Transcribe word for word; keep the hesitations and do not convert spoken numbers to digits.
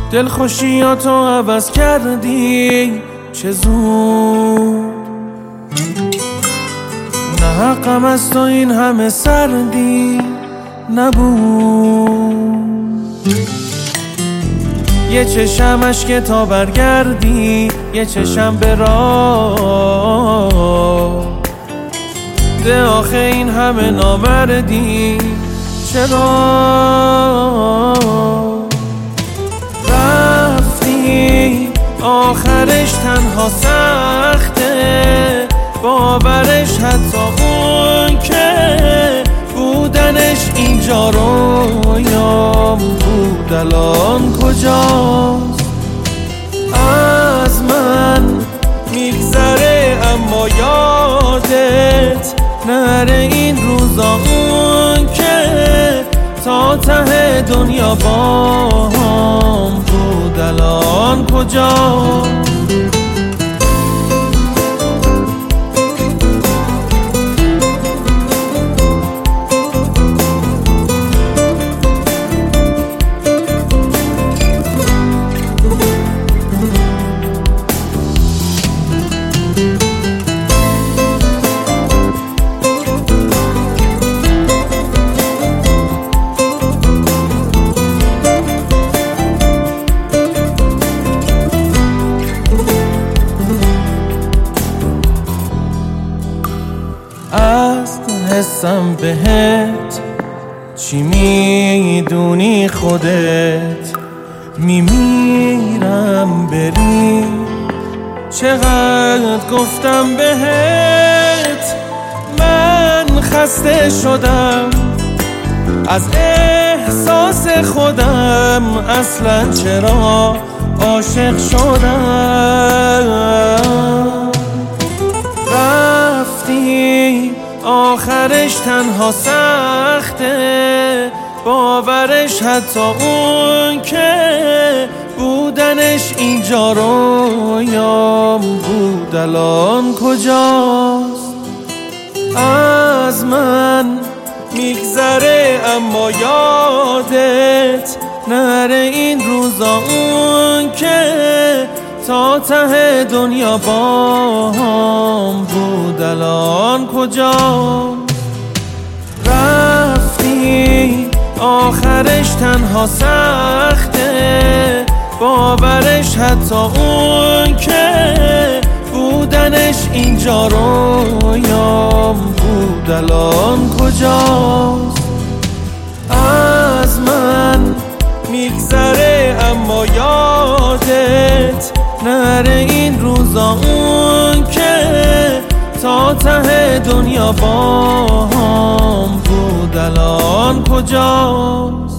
دلخوشیاتو عوض کردی چه زود. نه حقم از تو این همه سردی نبود. یه چشم اشک تا برگردی، یه چشم به راه ده. آخه این همه نامردی چرا؟ رفتی آخرش تنها سخته، باورش حتی اون که بودنش اینجا رویام بود الان کجاست؟ از من میگذره اما یادت نره این روزا اون که تا ته دنیا با هم بود الان کجاست؟ از حسم بهت چی میدونی خودت؟ میمیرم بری، چقدر گفتم بهت من خسته شدم از احساس خودم. اصلا چرا عاشق شدم؟ رفتی آخرش تنها سخته، باورش حتی اون که بودنش اینجا رویام بود الان کجاست؟ از من میگذره اما یادت نره این روزا اون که تا ته دنیا با هم بود الان کجاست؟ رفتی آخرش تنها سخته، باورش حتی اون که بودنش اینجا رویام بود الان کجاست؟ از من میگذره اما یادت نره این روزا اون که تا ته دنیا با هم بود الان کجاست؟